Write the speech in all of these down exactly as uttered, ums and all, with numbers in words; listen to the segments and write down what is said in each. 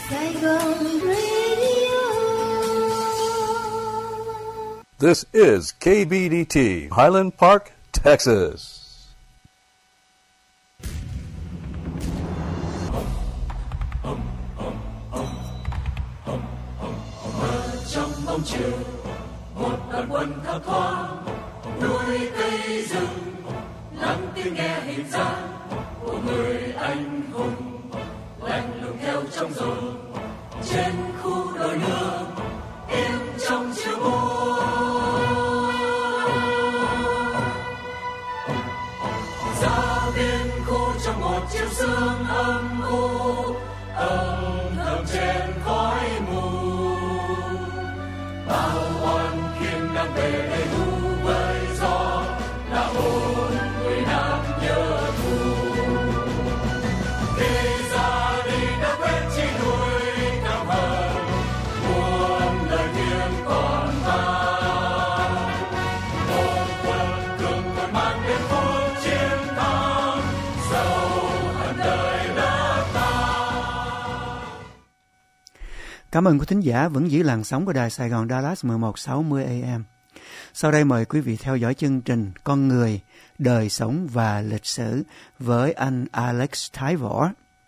Saigon Radio. This is K B D T, Highland Park, Texas. Trong bóng chiều, một đoàn quân thấp thoáng, núi cây rừng, lắng tiếng nghe hình dáng của người anh hùng, lạnh lùng theo trong rừng, trên khu đồi nương, im trong chiều buồn. Ra biên khu trong một chiều sương âm u, âm thầm trên khói mù. Bao oan khiên đang về đây thu với gió, là hồn người nam nhớ thù. Khi ra đi đã quên chi nuôi căm hận, muôn lời tiếng còn vang. Một quân cường còn mang đến phút chiến thắng, dẫu hận đời đã tan. Cảm ơn quý thính giả vẫn giữ làn sóng của đài Sài Gòn Dallas mười một sáu mươi A M. Sau đây mời quý vị theo dõi chương trình Con người, đời sống và lịch sử với anh Alex Thái Võ.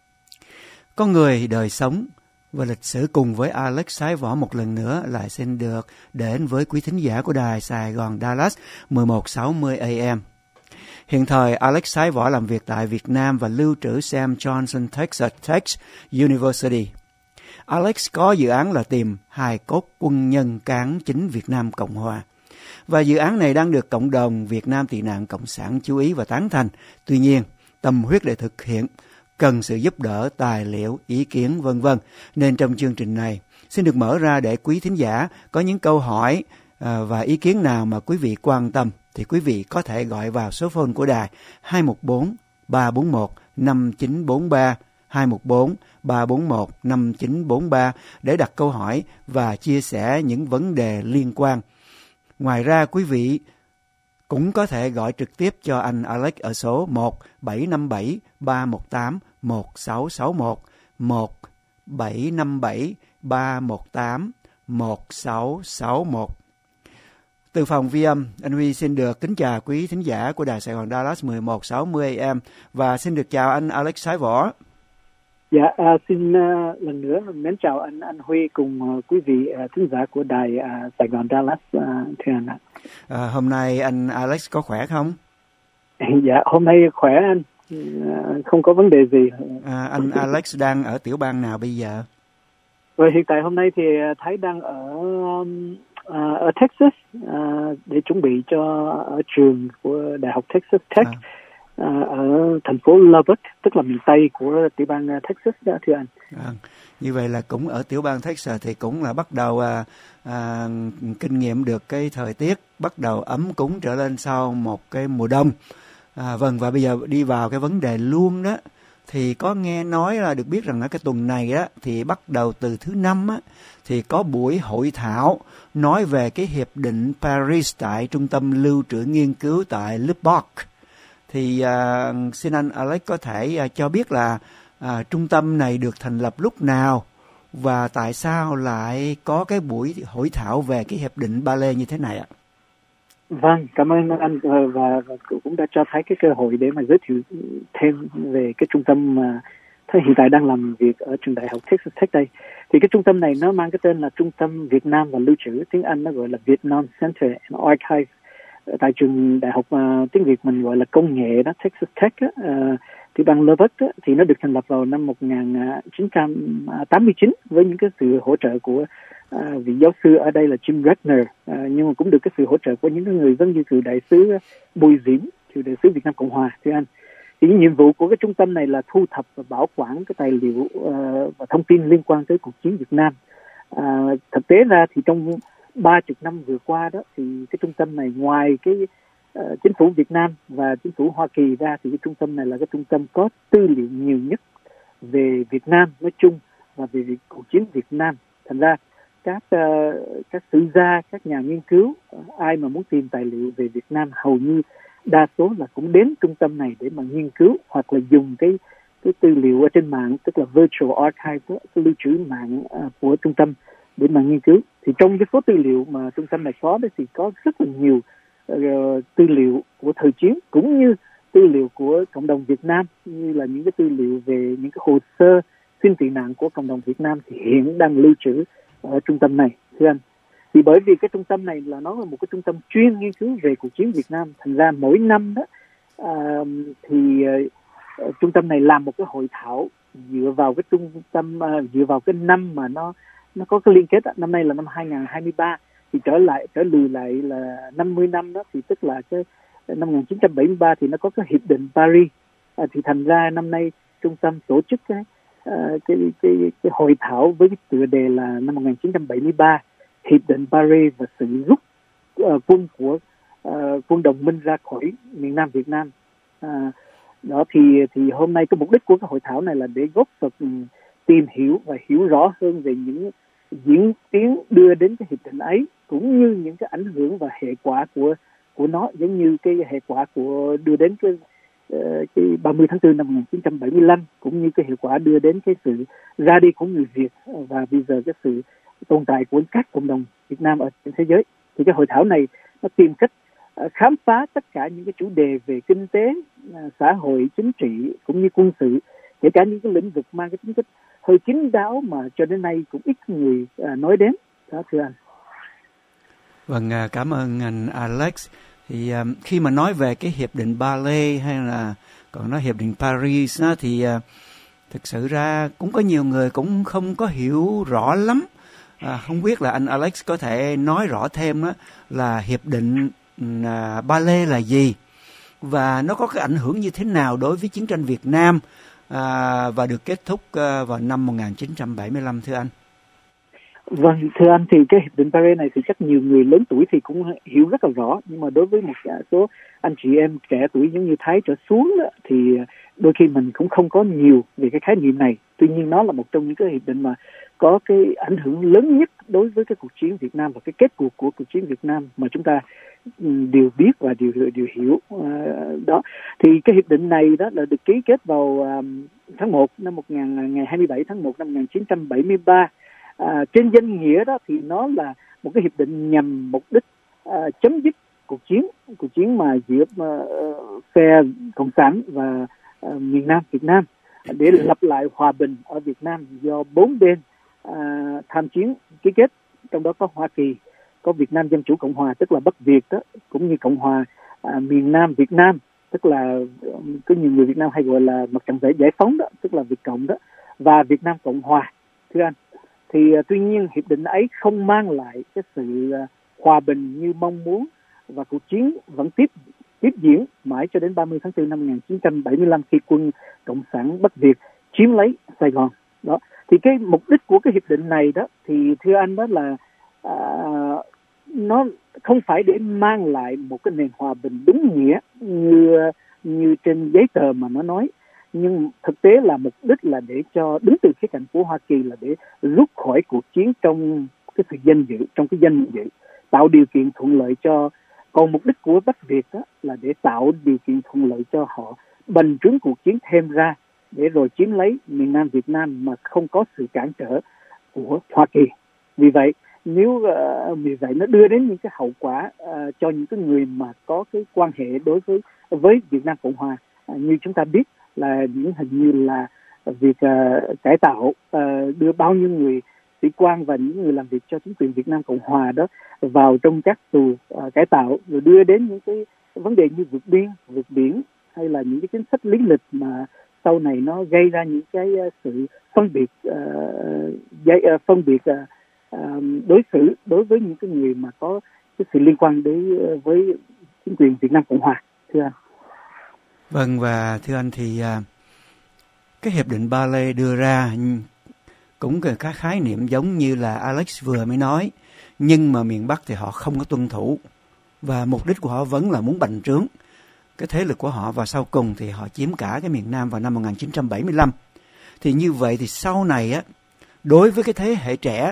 Con người, đời sống và lịch sử cùng với Alex Thái Võ một lần nữa lại xin được đến với quý thính giả của đài Sài Gòn Dallas mười một sáu mươi A M. Hiện thời, Alex Thái Võ làm việc tại Việt Nam và lưu trữ Sam Johnson Texas Tech University. Alex có dự án là tìm hài cốt quân nhân cán chính Việt Nam Cộng Hòa. Và dự án này đang được cộng đồng Việt Nam tị nạn Cộng sản chú ý và tán thành. Tuy nhiên, tâm huyết để thực hiện cần sự giúp đỡ, tài liệu, ý kiến, vân vân. Nên trong chương trình này, xin được mở ra để quý thính giả có những câu hỏi à, và ý kiến nào mà quý vị quan tâm, thì quý vị có thể gọi vào số phone của đài hai một bốn ba bốn một năm chín bốn ba, hai một bốn ba bốn một năm chín bốn ba để đặt câu hỏi và chia sẻ những vấn đề liên quan. Ngoài ra, quý vị cũng có thể gọi trực tiếp cho anh Alex ở số một bảy năm bảy ba một tám một sáu sáu một, một bảy năm bảy ba một tám một sáu sáu một. Từ phòng vi âm, anh Huy xin được kính chào quý thính giả của đài Sài Gòn Dallas mười một sáu mươi A M và xin được chào anh Alex Thái Võ. Dạ, à, xin uh, lần nữa mến chào anh anh Huy cùng uh, quý vị uh, thính giả của đài uh, Sài Gòn Dallas uh, thưa anh ạ. À, hôm nay anh Alex có khỏe không? Dạ, hôm nay khỏe anh, uh, không có vấn đề gì. À, anh Alex đang ở tiểu bang nào bây giờ? Rồi hiện tại hôm nay thì Thái đang ở um, uh, ở Texas uh, để chuẩn bị cho ở trường của Đại học Texas Tech. À. À, ở thành phố Lubbock, tức là miền Tây của tiểu bang Texas đó thưa anh. À, như vậy là cũng ở tiểu bang Texas thì cũng là bắt đầu à, à, kinh nghiệm được cái thời tiết bắt đầu ấm cúng trở lên sau một cái mùa đông. À, vâng, và bây giờ đi vào cái vấn đề luôn đó, thì có nghe nói là được biết rằng ở cái tuần này á thì bắt đầu từ thứ năm á thì có buổi hội thảo nói về cái hiệp định Paris tại trung tâm lưu trữ nghiên cứu tại Lubbock. Thì uh, xin anh Alex có thể uh, cho biết là uh, trung tâm này được thành lập lúc nào và tại sao lại có cái buổi hội thảo về cái hiệp định Ba Lê như thế này ạ? Vâng, cảm ơn anh và, và cũng đã cho thấy cái cơ hội để mà giới thiệu thêm về cái trung tâm mà uh, hiện tại đang làm việc ở trường Đại học Texas Tech đây. Thì cái trung tâm này nó mang cái tên là Trung tâm Việt Nam và Lưu trữ, tiếng Anh nó gọi là Vietnam Center and Archive. Tại trường đại học uh, tiếng Việt mình gọi là công nghệ đó, Texas Tech á, uh, thì bang Lubbock á, thì nó được thành lập vào năm một nghìn chín trăm tám mươi chín với những cái sự hỗ trợ của uh, vị giáo sư ở đây là Jim Ratner, uh, nhưng mà cũng được cái sự hỗ trợ của những người giống như cựu đại sứ Bùi Diễm, cựu đại sứ Việt Nam Cộng Hòa thưa anh. Thì nhiệm vụ của cái trung tâm này là thu thập và bảo quản cái tài liệu uh, và thông tin liên quan tới cuộc chiến Việt Nam. Uh, thực tế ra thì trong ba chục năm vừa qua đó thì cái trung tâm này ngoài cái uh, chính phủ Việt Nam và chính phủ Hoa Kỳ ra thì cái trung tâm này là cái trung tâm có tư liệu nhiều nhất về Việt Nam nói chung và về việc cuộc chiến Việt Nam. Thành ra các uh, các sử gia, các nhà nghiên cứu, uh, ai mà muốn tìm tài liệu về Việt Nam hầu như đa số là cũng đến trung tâm này để mà nghiên cứu hoặc là dùng cái cái tư liệu ở trên mạng, tức là virtual archive, cái lưu trữ mạng uh, của trung tâm để mà nghiên cứu. Thì trong cái số tư liệu mà trung tâm này có đó thì có rất là nhiều uh, tư liệu của thời chiến, cũng như tư liệu của cộng đồng Việt Nam, như là những cái tư liệu về những cái hồ sơ xin tị nạn của cộng đồng Việt Nam thì hiện đang lưu trữ ở trung tâm này, thưa anh. Thì bởi vì cái trung tâm này là nó là một cái trung tâm chuyên nghiên cứu về cuộc chiến Việt Nam, thành ra mỗi năm đó uh, thì uh, trung tâm này làm một cái hội thảo dựa vào cái trung tâm uh, dựa vào cái năm mà nó nó có cái liên kết đó. Năm nay là năm hai không hai ba, thì trở lại trở lùi lại là năm mươi năm đó, thì tức là cái năm một nghìn chín trăm bảy mươi ba thì nó có cái hiệp định Paris. À, thì thành ra năm nay trung tâm tổ chức cái uh, cái, cái cái hội thảo với cái tựa đề là năm một nghìn chín trăm bảy mươi ba, hiệp định Paris và sự rút uh, quân của uh, quân đồng minh ra khỏi miền Nam Việt Nam. Uh, đó thì thì hôm nay cái mục đích của cái hội thảo này là để góp phần tìm hiểu và hiểu rõ hơn về những diễn tiến đưa đến cái hiệp định ấy, cũng như những cái ảnh hưởng và hệ quả của của nó, giống như cái hệ quả của đưa đến cái uh, cái ba mươi tháng tư năm một nghìn chín trăm bảy mươi lăm, cũng như cái hệ quả đưa đến cái sự ra đi của người Việt và bây giờ cái sự tồn tại của các cộng đồng Việt Nam ở trên thế giới. Thì cái hội thảo này nó tìm cách uh, khám phá tất cả những cái chủ đề về kinh tế, uh, xã hội, chính trị cũng như quân sự, kể cả những cái lĩnh vực mang cái tính chất hơi kín đáo mà cho đến nay cũng ít người uh, nói đến. Đó, thưa anh. Vâng, cảm ơn anh Alex. Thì um, khi mà nói về cái hiệp định Ba Lê hay là còn nói hiệp định Paris đó, thì uh, thực sự ra cũng có nhiều người cũng không có hiểu rõ lắm. À, không biết là anh Alex có thể nói rõ thêm đó, là hiệp định uh, Ba Lê là gì và nó có cái ảnh hưởng như thế nào đối với chiến tranh Việt Nam uh, và được kết thúc uh, vào năm một nghìn chín trăm bảy mươi lăm, thưa anh. Vâng, thưa anh, thì cái hiệp định Paris này thì chắc nhiều người lớn tuổi thì cũng hiểu rất là rõ, nhưng mà đối với một số anh chị em trẻ tuổi giống như Thái trở xuống đó, thì đôi khi mình cũng không có nhiều về cái khái niệm này. Tuy nhiên nó là một trong những cái hiệp định mà có cái ảnh hưởng lớn nhất đối với cái cuộc chiến Việt Nam và cái kết cuộc của cuộc chiến Việt Nam mà chúng ta đều biết và đều đều hiểu. À, đó thì cái hiệp định này đó là được ký kết vào um, tháng một năm một nghìn ngày hai mươi bảy tháng một năm một nghìn chín trăm bảy mươi ba. À, trên danh nghĩa đó thì nó là một cái hiệp định nhằm mục đích à, chấm dứt cuộc chiến cuộc chiến mà giữa uh, phe cộng sản và uh, miền Nam Việt Nam, để lập lại hòa bình ở Việt Nam do bốn bên uh, tham chiến ký kết, trong đó có Hoa Kỳ, có Việt Nam Dân Chủ Cộng Hòa tức là Bắc Việt đó, cũng như Cộng hòa uh, miền Nam Việt Nam tức là um, có nhiều người Việt Nam hay gọi là Mặt trận giải phóng đó, tức là Việt Cộng đó, và Việt Nam Cộng Hòa, thưa anh. Thì uh, tuy nhiên hiệp định ấy không mang lại cái sự uh, hòa bình như mong muốn, và cuộc chiến vẫn tiếp tiếp diễn mãi cho đến ba mươi tháng tư năm một nghìn chín trăm bảy mươi lăm khi quân Cộng sản Bắc Việt chiếm lấy Sài Gòn. Đó thì cái mục đích của cái hiệp định này đó thì thưa anh đó là uh, nó không phải để mang lại một cái nền hòa bình đúng nghĩa như như trên giấy tờ mà nó nói, nhưng thực tế là mục đích là để cho đứng từ khía cạnh của Hoa Kỳ là để rút khỏi cuộc chiến trong cái sự danh dự, trong cái danh dự, tạo điều kiện thuận lợi cho. Còn mục đích của Bắc Việt đó là để tạo điều kiện thuận lợi cho họ bành trướng cuộc chiến thêm ra, để rồi chiếm lấy miền Nam Việt Nam mà không có sự cản trở của Hoa Kỳ. Vì vậy nếu uh, vì vậy nó đưa đến những cái hậu quả uh, cho những cái người mà có cái quan hệ đối với với Việt Nam Cộng Hòa, uh, như chúng ta biết là những hình như là việc uh, cải tạo uh, đưa bao nhiêu người sĩ quan và những người làm việc cho chính quyền Việt Nam Cộng Hòa đó vào trong các tù uh, cải tạo, rồi đưa đến những cái vấn đề như vượt biên, vượt biển, hay là những cái chính sách lý lịch mà sau này nó gây ra những cái uh, sự phân biệt uh, uh, phân biệt uh, uh, đối xử đối với những cái người mà có cái sự liên quan đến uh, với chính quyền Việt Nam Cộng Hòa, thưa anh. Vâng, và thưa anh thì uh, cái hiệp định Ba Lê đưa ra cũng có các khái niệm giống như là Alex vừa mới nói, nhưng mà miền Bắc thì họ không có tuân thủ, và mục đích của họ vẫn là muốn bành trướng cái thế lực của họ, và sau cùng thì họ chiếm cả cái miền Nam vào năm một nghìn chín trăm bảy mươi lăm. Thì như vậy thì sau này á, đối với cái thế hệ trẻ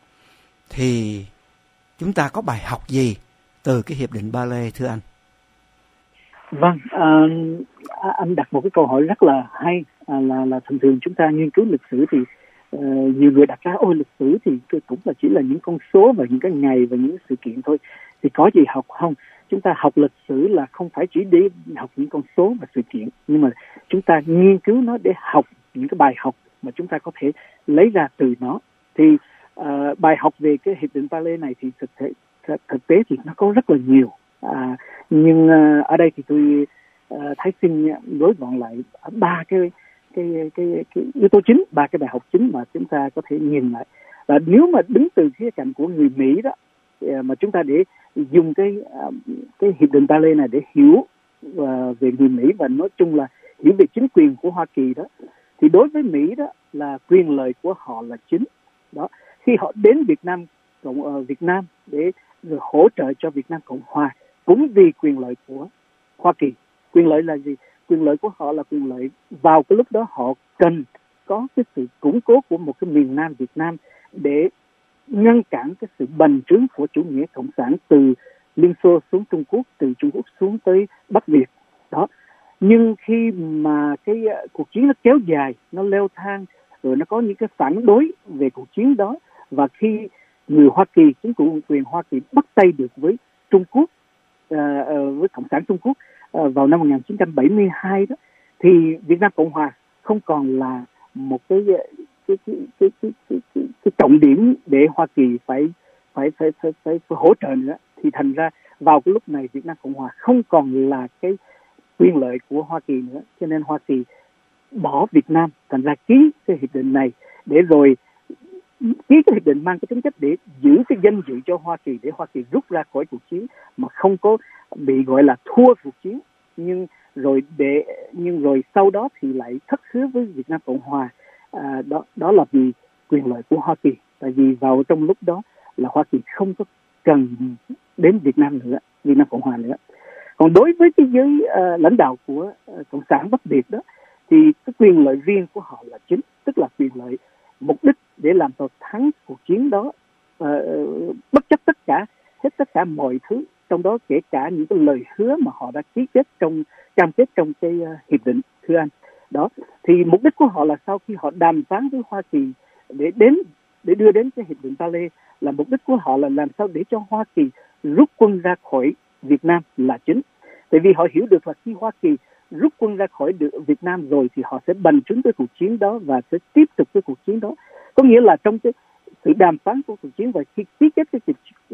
thì chúng ta có bài học gì từ cái hiệp định Ba Lê, thưa anh? Vâng, à, anh đặt một cái câu hỏi rất là hay. à, là là thường thường chúng ta nghiên cứu lịch sử thì uh, nhiều người đặt ra ôi lịch sử thì cũng là chỉ là những con số và những cái ngày và những sự kiện thôi, thì có gì học không? Chúng ta học lịch sử là không phải chỉ để học những con số và sự kiện, nhưng mà chúng ta nghiên cứu nó để học những cái bài học mà chúng ta có thể lấy ra từ nó. Thì uh, bài học về cái hiệp định Paris này thì thực tế thực tế thì nó có rất là nhiều, à, nhưng uh, ở đây thì tôi uh, thấy xin gói gọn lại ba cái cái, cái cái yếu tố chính, ba cái bài học chính mà chúng ta có thể nhìn lại. Và nếu mà đứng từ khía cạnh của người Mỹ đó, mà chúng ta để dùng cái cái hiệp định Paris này để hiểu uh, về người Mỹ và nói chung là hiểu về chính quyền của Hoa Kỳ đó, thì đối với Mỹ đó là quyền lợi của họ là chính đó. Khi họ đến Việt Nam cộng uh, Việt Nam để rồi hỗ trợ cho Việt Nam Cộng Hòa cũng vì quyền lợi của Hoa Kỳ. Quyền lợi là gì? Quyền lợi của họ là quyền lợi vào cái lúc đó họ cần có cái sự củng cố của một cái miền Nam Việt Nam để ngăn cản cái sự bành trướng của chủ nghĩa cộng sản từ Liên Xô xuống Trung Quốc, từ Trung Quốc xuống tới Bắc Việt đó. Nhưng khi mà cái uh, cuộc chiến nó kéo dài, nó leo thang, rồi nó có những cái phản đối về cuộc chiến đó, và khi người Hoa Kỳ, chính quyền Hoa Kỳ bắt tay được với Trung Quốc, uh, uh, với Cộng sản Trung Quốc uh, vào năm một nghìn chín trăm bảy mươi hai đó, thì Việt Nam Cộng Hòa không còn là một cái cái cái cái cái, cái, cái, cái trọng điểm để Hoa Kỳ phải phải phải phải, phải, phải hỗ trợ nữa. Thì thành ra vào cái lúc này Việt Nam Cộng Hòa không còn là cái quyền lợi của Hoa Kỳ nữa, cho nên Hoa Kỳ bỏ Việt Nam, thành ra ký cái hiệp định này để rồi ký cái hiệp định mang cái tính chất để giữ cái danh dự cho Hoa Kỳ, để Hoa Kỳ rút ra khỏi cuộc chiến mà không có bị gọi là thua cuộc chiến, nhưng rồi để nhưng rồi sau đó thì lại thất hứa với Việt Nam Cộng Hòa. À, đó đó là vì quyền lợi của Hoa Kỳ, tại vì vào trong lúc đó là Hoa Kỳ không có cần đến Việt Nam nữa, Việt Nam Cộng Hòa nữa. Còn đối với cái giới uh, lãnh đạo của uh, Cộng sản Bắc Việt đó, thì cái quyền lợi riêng của họ là chính, tức là quyền lợi mục đích để làm cho thắng cuộc chiến đó, uh, bất chấp tất cả, hết tất cả mọi thứ, trong đó kể cả những cái lời hứa mà họ đã ký kết trong cam kết trong cái uh, hiệp định, thưa anh. Đó, thì mục đích của họ là sau khi họ đàm phán với Hoa Kỳ để đến để đưa đến cái hiệp định Paris, là mục đích của họ là làm sao để cho Hoa Kỳ rút quân ra khỏi Việt Nam là chính. Tại vì họ hiểu được là khi Hoa Kỳ rút quân ra khỏi Việt Nam rồi thì họ sẽ bành trướng cái cuộc chiến đó và sẽ tiếp tục cái cuộc chiến đó. Có nghĩa là trong cái sự đàm phán của cuộc chiến và khi ký kết cái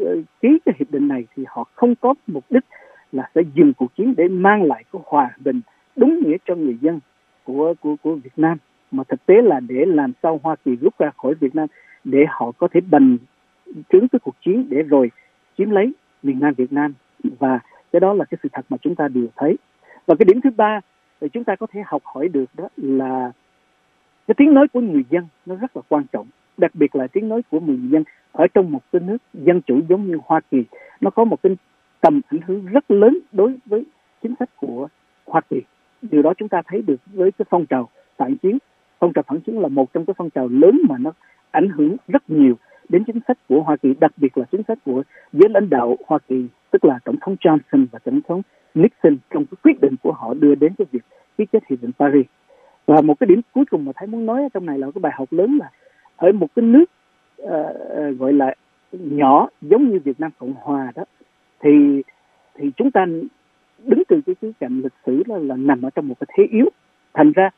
ký cái hiệp định này thì họ không có mục đích là sẽ dừng cuộc chiến để mang lại cái hòa bình đúng nghĩa cho người dân của của của Việt Nam, mà thực tế là để làm sao Hoa Kỳ rút ra khỏi Việt Nam để họ có thể bành trướng cái cuộc chiến để rồi chiếm lấy miền Nam Việt Nam. Và cái đó là cái sự thật mà chúng ta đều thấy. Và cái điểm thứ ba thì chúng ta có thể học hỏi được đó là cái tiếng nói của người dân nó rất là quan trọng, đặc biệt là tiếng nói của người dân ở trong một cái nước dân chủ giống như Hoa Kỳ. Nó có một cái tầm ảnh hưởng rất lớn đối với chính sách của Hoa Kỳ. Điều đó chúng ta thấy được với cái phong trào phản chiến. Phong trào phản chiến là một trong cái phong trào lớn mà nó ảnh hưởng rất nhiều đến chính sách của Hoa Kỳ, đặc biệt là chính sách của giới lãnh đạo Hoa Kỳ, tức là Tổng thống Johnson và Tổng thống Nixon trong cái quyết định của họ đưa đến cái việc ký kết hiệp định Paris. Và một cái điểm cuối cùng mà Thái muốn nói ở trong này là cái bài học lớn là ở một cái nước uh, uh, gọi là nhỏ giống như Việt Nam Cộng Hòa đó, thì thì chúng ta đứng từ cái khía cạnh lịch sử là, là nằm ở trong một cái thế yếu. Thành ra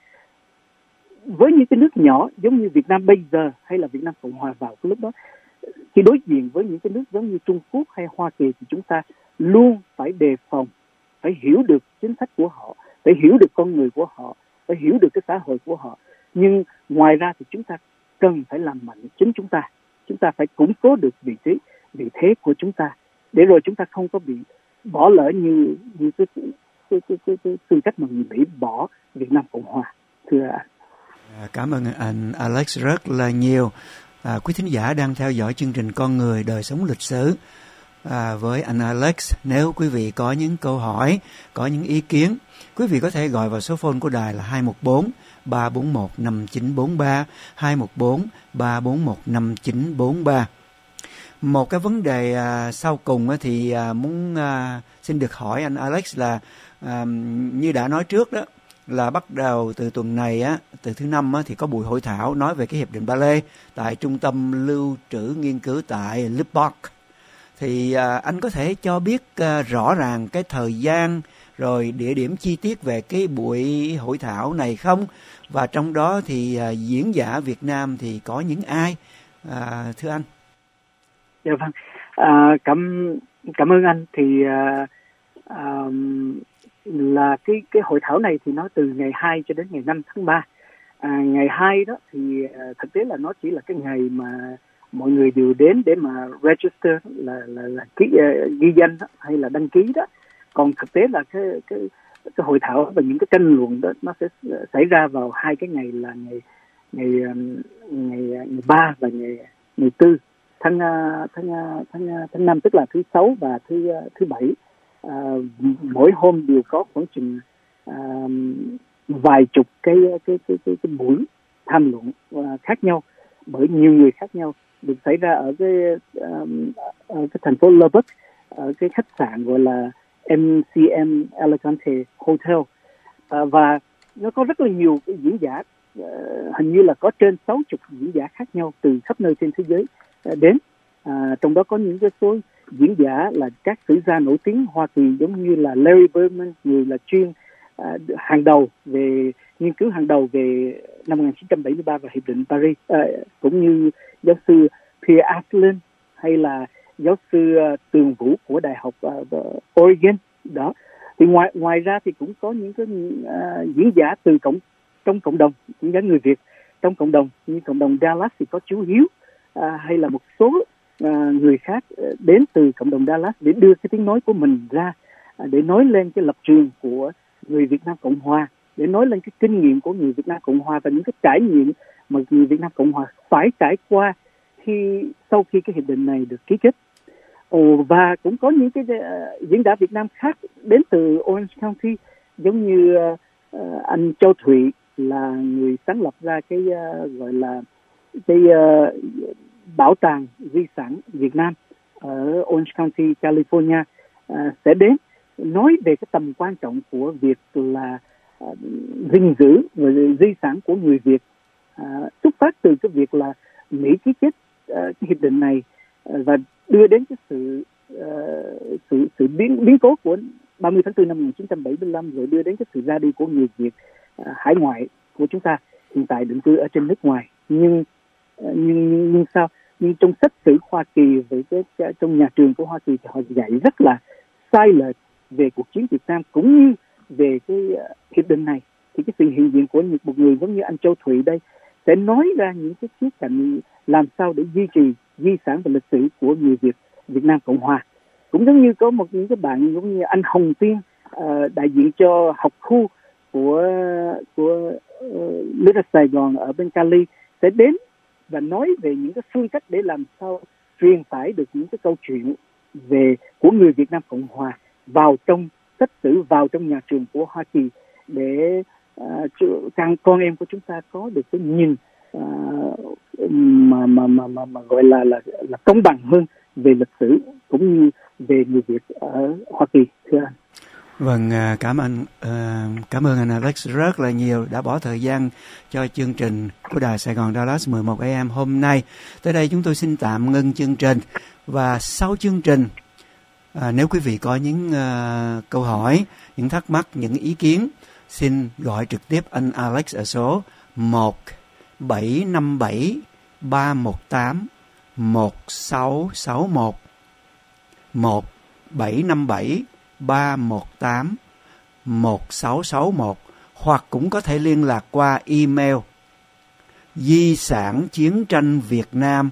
với những cái nước nhỏ giống như Việt Nam bây giờ hay là Việt Nam Cộng Hòa vào cái lúc đó, khi đối diện với những cái nước giống như Trung Quốc hay Hoa Kỳ thì chúng ta luôn phải đề phòng, phải hiểu được chính sách của họ, phải hiểu được con người của họ, phải hiểu được cái xã hội của họ. Nhưng ngoài ra thì chúng ta cần phải làm mạnh chính chúng ta. Chúng ta phải củng cố được vị trí, vị thế của chúng ta để rồi chúng ta không có bị bỏ lỡ như, như cái, cái, cái, cái, cái, cái tư cách mà người Mỹ bỏ Việt Nam Cộng Hòa. Thưa anh. Cảm ơn anh Alex rất là nhiều. À, quý thính giả đang theo dõi chương trình Con Người Đời Sống Lịch Sử à, với anh Alex. Nếu quý vị có những câu hỏi, có những ý kiến, quý vị có thể gọi vào số phone của đài là hai một bốn ba bốn một năm chín bốn ba, hai một bốn ba bốn một năm chín bốn ba. Một cái vấn đề à, sau cùng thì à, muốn à, xin được hỏi anh Alex là à, như đã nói trước đó, là bắt đầu từ tuần này á, từ thứ năm á, thì có buổi hội thảo nói về cái hiệp định Ba Lê tại Trung tâm Lưu trữ Nghiên cứu tại Lubbock. Thì à, anh có thể cho biết à, rõ ràng cái thời gian rồi địa điểm chi tiết về cái buổi hội thảo này không? Và trong đó thì à, diễn giả Việt Nam thì có những ai? À, thưa anh. Dạ vâng. À, cảm cảm ơn anh. Thì à, à, là cái cái hội thảo này thì nó từ ngày hai cho đến ngày năm tháng ba. À, ngày hai đó thì à, thực tế là nó chỉ là cái ngày mà mọi người đều đến để mà register, là là, là ký, uh, ghi danh đó, hay là đăng ký đó. Còn thực tế là cái cái cái hội thảo và những cái tranh luận đó nó sẽ xảy ra vào hai cái ngày là ngày ngày ngày ngày ba và ngày ngày tư tháng tháng tháng tháng năm, tức là thứ sáu và thứ thứ bảy. À, mỗi hôm đều có khoảng chừng à, vài chục cái cái cái cái, cái buổi tham luận uh, khác nhau bởi nhiều người khác nhau, được xảy ra ở cái um, ở cái thành phố Lubbock, ở cái khách sạn gọi là em xê em Elegante Hotel. À, và nó có rất là nhiều cái diễn giả, uh, hình như là có trên sáu chục diễn giả khác nhau từ khắp nơi trên thế giới uh, đến. À, trong đó có những cái số diễn giả là các sử gia nổi tiếng Hoa Kỳ, giống như là Larry Berman, người là chuyên uh, hàng đầu về nghiên cứu hàng đầu về năm một nghìn chín trăm bảy mươi ba và Hiệp định Paris, uh, cũng như giáo sư Pierre Aslin hay là giáo sư uh, Tường Vũ của Đại học uh, Oregon đó. Thì ngoài ngoài ra thì cũng có những cái uh, diễn giả từ cộng trong cộng đồng, diễn giả người Việt trong cộng đồng, như cộng đồng Dallas thì có chú Hiếu, uh, hay là một số uh, người khác uh, đến từ cộng đồng Dallas để đưa cái tiếng nói của mình ra, uh, để nói lên cái lập trường của người Việt Nam Cộng Hòa, để nói lên cái kinh nghiệm của người Việt Nam Cộng Hòa và những cái trải nghiệm mà người Việt Nam Cộng Hòa phải trải qua khi sau khi cái hiệp định này được ký kết. Ồ, và cũng có những cái uh, diễn giả Việt Nam khác đến từ Orange County, giống như uh, anh Châu Thụy là người sáng lập ra cái uh, gọi là cái uh, bảo tàng di sản Việt Nam ở Orange County, California, uh, sẽ đến nói về cái tầm quan trọng của việc là uh, gìn giữ và di sản của người Việt, uh, xuất phát từ cái việc là Mỹ ký kết uh, cái hiệp định này uh, và đưa đến cái sự uh, sự sự biến biến cố của ba mươi tháng tư năm một nghìn chín trăm bảy mươi lăm, rồi đưa đến cái sự ra đi của người Việt uh, hải ngoại của chúng ta hiện tại định cư ở trên nước ngoài. Nhưng uh, nhưng nhưng sao? Nhưng trong sách sử Hoa Kỳ, với cái, cái trong nhà trường của Hoa Kỳ thì họ dạy rất là sai lệch về cuộc chiến Việt Nam cũng như về cái uh, hiệp định này. Thì cái sự hiện diện của một người giống như anh Châu Thụy đây sẽ nói ra những cái khía cạnh làm sao để duy trì di sản và lịch sử của người Việt Việt Nam Cộng Hòa. Cũng giống như có một những cái bạn giống như anh Hồng Tiên, uh, đại diện cho học khu của của uh, Lít Sài Gòn ở bên Cali, sẽ đến và nói về những cái phương cách để làm sao truyền tải được những cái câu chuyện về của người Việt Nam Cộng Hòa vào trong sách sử, vào trong nhà trường của Hoa Kỳ, để uh, con em của chúng ta có được cái nhìn uh, mà, mà mà mà mà gọi là là là công bằng hơn về lịch sử cũng như về người Việt ở Hoa Kỳ, thưa anh. Vâng, cảm ơn cảm ơn anh Alex rất là nhiều đã bỏ thời gian cho chương trình của Đài Sài Gòn Dallas mười một a em hôm nay. Tới đây chúng tôi xin tạm ngưng chương trình, và sau chương trình, à, nếu quý vị có những uh, câu hỏi, những thắc mắc, những ý kiến, xin gọi trực tiếp anh Alex ở số một bảy năm bảy ba một tám một sáu sáu một một bảy năm bảy ba một tám một sáu sáu một, hoặc cũng có thể liên lạc qua email di sản chiến tranh Việt Nam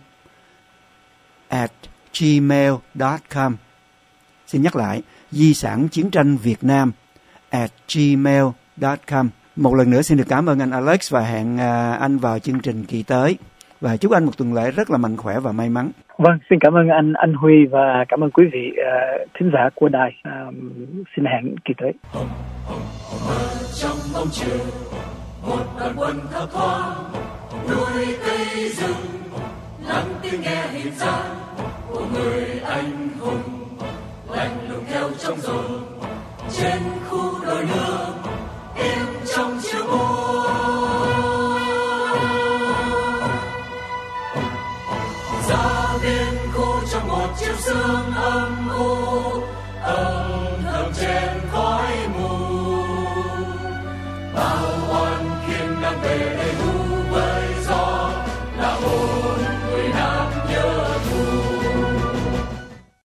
at gmail dot com. Xin nhắc lại, di sản chiến tranh Việt Nam at gmail dot com. Một lần nữa xin được cảm ơn anh Alex và hẹn anh vào chương trình kỳ tới. Và chúc anh một tuần lễ rất là mạnh khỏe và may mắn. Vâng, xin cảm ơn anh anh Huy và cảm ơn quý vị uh, thính giả của đài. Uh, xin hẹn kỳ tới. Trong bóng chiều, một đoàn quân thao thoáng, núi cây rừng, lắng tiếng nghe hiện ra của người anh hùng, lạnh lùng theo trong rừng, trên khu đồi nương, im trong một chiều sương âm u